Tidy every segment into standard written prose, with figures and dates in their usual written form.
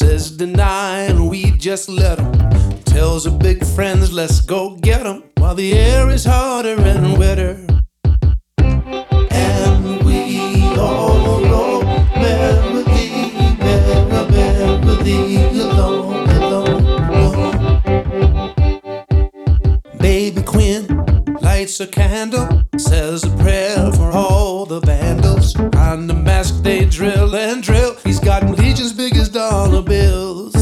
says deny and we just let him. Tells her big friends, let's go get him, while the air is hotter and wetter. And we all roll merrily, merrily, alone, alone, alone. Baby Quinn lights a candle, says a prayer for all the vandals. On the mask they drill and drill, he's got legions big as dollar bills.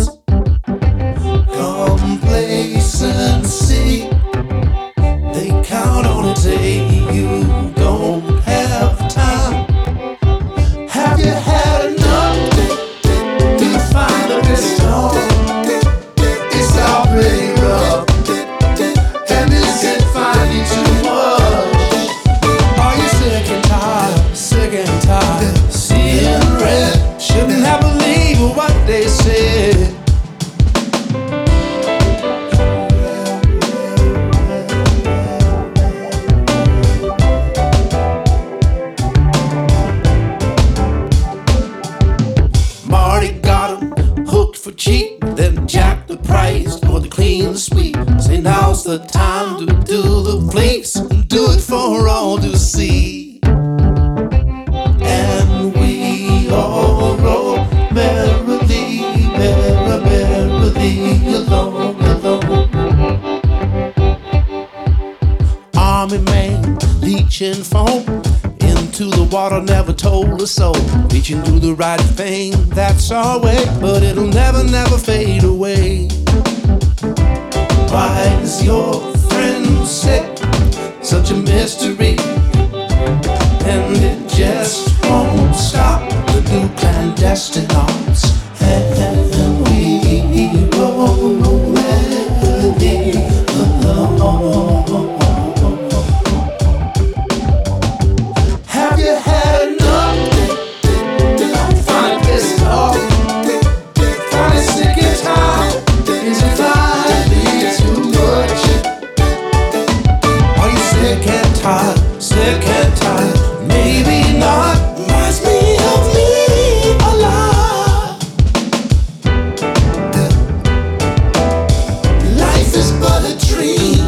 Complacency, they count on it, say you don't have time. Have you had enough to find a storm? It's all pretty rough, and is it finally too much? Are you sick and tired, seeing red? Shouldn't have believed what they said. Marty got him hooked for cheap, then jacked the price for the clean sweep. Say now's the time to do the fleece and do it for all to see. And we all roll merrily, merrily, alone, alone. Army man, leeching foam into the water, never told a soul. Reaching to the right thing, that's our way, but it'll never, never fade away. Why is your friend sick? Such a mystery, and it just won't stop. The new clandestine arts, and we roll merrily alone. Have you had enough? Finally pissed off, finally sick and tired. Is it finally too much? Are you sick and tired? Sick and tired? Maybe not. Reminds me of me alive. Life is but a dream.